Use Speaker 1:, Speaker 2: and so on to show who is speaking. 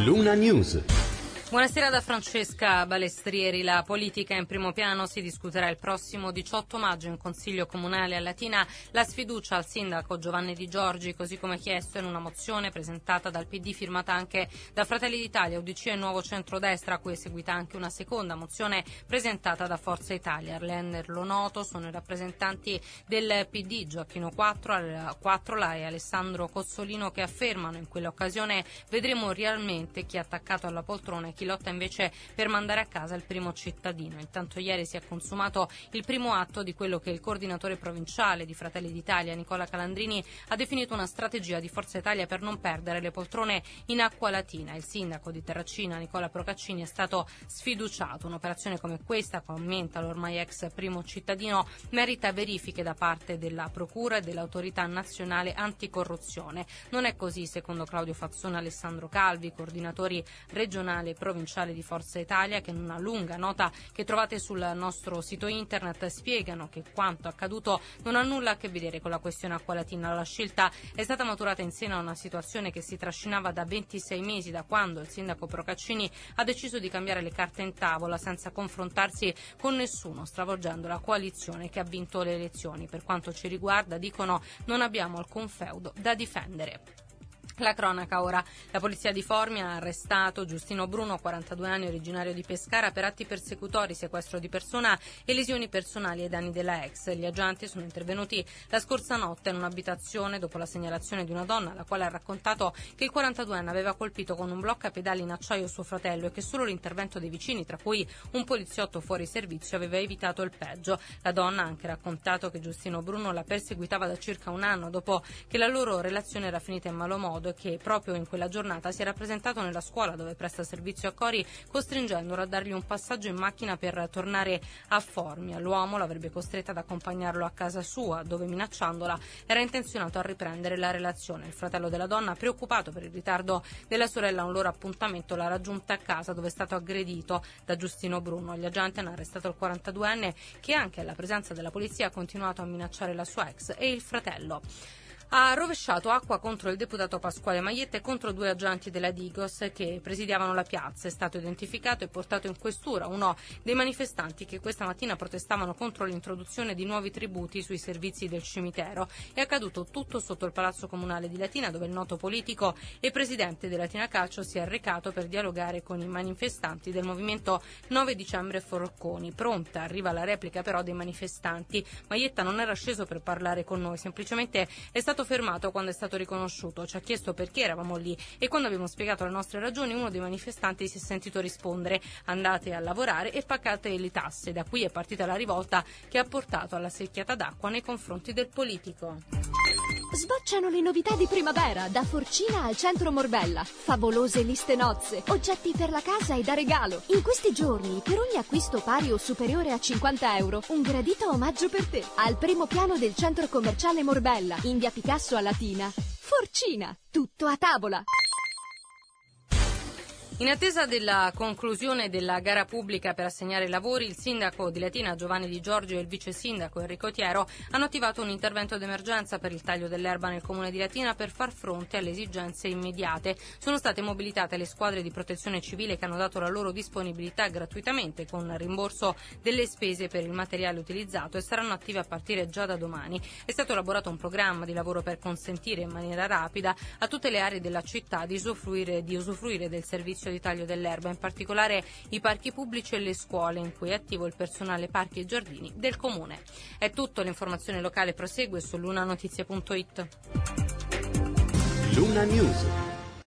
Speaker 1: Luna News.
Speaker 2: Buonasera da Francesca Balestrieri. La politica in primo piano. Si discuterà il prossimo 18 maggio in Consiglio Comunale a Latina la sfiducia al sindaco Giovanni Di Giorgi, così come chiesto in una mozione presentata dal PD firmata anche da Fratelli d'Italia, UDC e Nuovo Centrodestra, a cui è seguita anche una seconda mozione presentata da Forza Italia. A renderlo noto sono i rappresentanti del PD Gioacchino Quattrola e Alessandro Cozzolino, che affermano in quell'occasione vedremo realmente chi è attaccato alla poltrona e chi lotta invece per mandare a casa il primo cittadino. Intanto ieri si è consumato il primo atto di quello che il coordinatore provinciale di Fratelli d'Italia, Nicola Calandrini, ha definito una strategia di Forza Italia per non perdere le poltrone in acqua latina. Il sindaco di Terracina, Nicola Procaccini, è stato sfiduciato. Un'operazione come questa, commenta l'ormai ex primo cittadino, merita verifiche da parte della Procura e dell'Autorità Nazionale Anticorruzione. Non è così, secondo Claudio Fazzone e Alessandro Calvi, coordinatori regionali e provinciale di Forza Italia, che in una lunga nota che trovate sul nostro sito internet spiegano che quanto accaduto non ha nulla a che vedere con la questione acqua latina. La scelta è stata maturata in seno a una situazione che si trascinava da 26 mesi, da quando il sindaco Procaccini ha deciso di cambiare le carte in tavola senza confrontarsi con nessuno, stravolgendo la coalizione che ha vinto le elezioni. Per quanto ci riguarda, dicono, non abbiamo alcun feudo da difendere. La cronaca ora. La polizia di Formia ha arrestato Giustino Bruno, 42 anni, originario di Pescara, per atti persecutori, sequestro di persona e lesioni personali ai danni della ex. Gli agenti sono intervenuti la scorsa notte in un'abitazione dopo la segnalazione di una donna, la quale ha raccontato che il 42enne aveva colpito con un bloccapedali in acciaio suo fratello e che solo l'intervento dei vicini, tra cui un poliziotto fuori servizio, aveva evitato il peggio. La donna ha anche raccontato che Giustino Bruno la perseguitava da circa un anno dopo che la loro relazione era finita in malo modo, che proprio in quella giornata si era presentato nella scuola dove presta servizio a Cori, costringendolo a dargli un passaggio in macchina per tornare a Formia. L'uomo l'avrebbe costretta ad accompagnarlo a casa sua, dove, minacciandola, era intenzionato a riprendere la relazione. Il fratello della donna, preoccupato per il ritardo della sorella a un loro appuntamento, l'ha raggiunta a casa, dove è stato aggredito da Giustino Bruno. Gli agenti hanno arrestato il 42enne, che anche alla presenza della polizia ha continuato a minacciare la sua ex e il fratello. Ha rovesciato acqua contro il deputato Pasquale Maietta e contro due agenti della Digos che presidiavano la piazza. È stato identificato e portato in questura uno dei manifestanti che questa mattina protestavano contro l'introduzione di nuovi tributi sui servizi del cimitero. È accaduto tutto sotto il Palazzo Comunale di Latina, dove il noto politico e presidente della Latina Calcio si è recato per dialogare con i manifestanti del movimento 9 dicembre Forconi. Pronta arriva la replica però dei manifestanti. Maietta non era sceso per parlare con noi, semplicemente è stato fermato quando è stato riconosciuto. Ci ha chiesto perché eravamo lì e quando abbiamo spiegato le nostre ragioni, uno dei manifestanti si è sentito rispondere: andate a lavorare e pagate le tasse. Da qui è partita la rivolta che ha portato alla secchiata d'acqua nei confronti del politico.
Speaker 3: Sbocciano le novità di primavera, da Forcina al centro Morbella. Favolose liste nozze, oggetti per la casa e da regalo. In questi giorni, per ogni acquisto pari o superiore a 50 euro, un gradito omaggio per te. Al primo piano del centro commerciale Morbella, in via Picasso a Latina. Forcina, tutto a tavola.
Speaker 2: In attesa della conclusione della gara pubblica per assegnare i lavori, il sindaco di Latina Giovanni Di Giorgi e il vice sindaco Enrico Tiero hanno attivato un intervento d'emergenza per il taglio dell'erba nel comune di Latina per far fronte alle esigenze immediate. Sono state mobilitate le squadre di protezione civile che hanno dato la loro disponibilità gratuitamente con rimborso delle spese per il materiale utilizzato e saranno attive a partire già da domani. È stato elaborato un programma di lavoro per consentire in maniera rapida a tutte le aree della città di usufruire del servizio di taglio dell'erba, in particolare i parchi pubblici e le scuole, in cui è attivo il personale parchi e giardini del comune. È tutto, l'informazione locale prosegue su lunanotizie.it.
Speaker 1: Luna News.